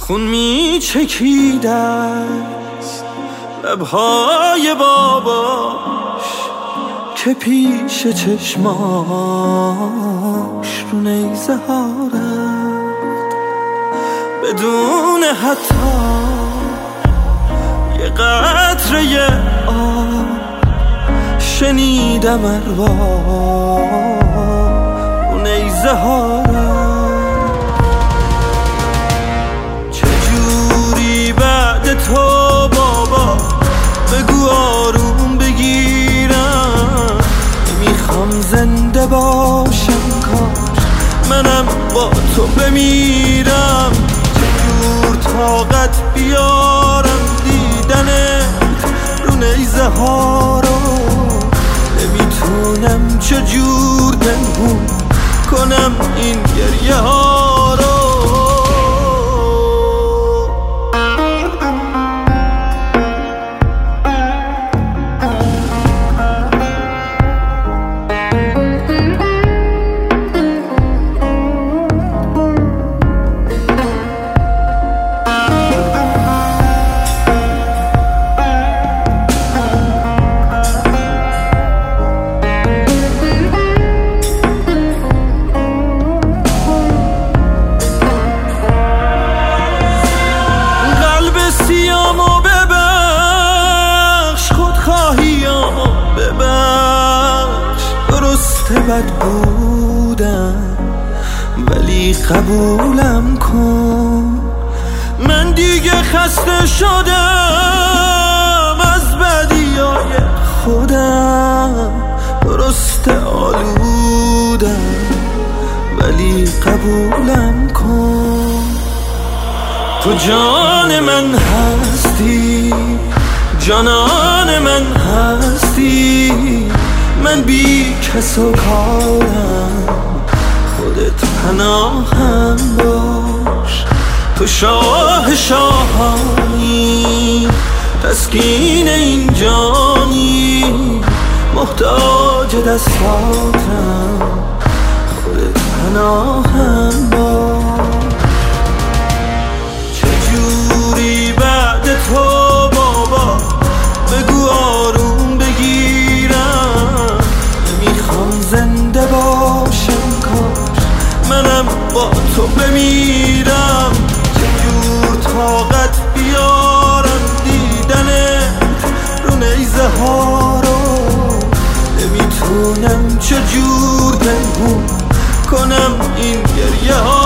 خون می چکیدست لبهای باباش که پیش چشماش رو نیزه ها رفت بدون حتی یه قطره آب. شنیدم ارواح رو نیزه ها رفت. چجوری بعد تو بابا بگو آروم بگیرم. نمیخوام زنده باشم کاش منم با تو بمیرم. چجور طاقت بیارم دیدنت رو نیزه ها رو. نمیتونم چجور پنهون کنم این گریه ها رو. بد بودم ولی قبولم کن. من دیگه خسته شدم از بدیای خودم. درسته آلودم ولی قبولم کن. تو جان من هستی جانان من هستی. من بی کس و کارم خودت پناهم باش. تو شاه شاهانی تسکین این جانی. محتاج دستاتم خودت پناهم باش. چجوری بعد تو بابا بگو آروم بگیرم. نمیخوام زنده باشم کاش منم با تو بمیرم. چجور طاقت بیارم دیدنت رو نیزه ها رو. نمیتونم چجور پنهون کنم این گریه ها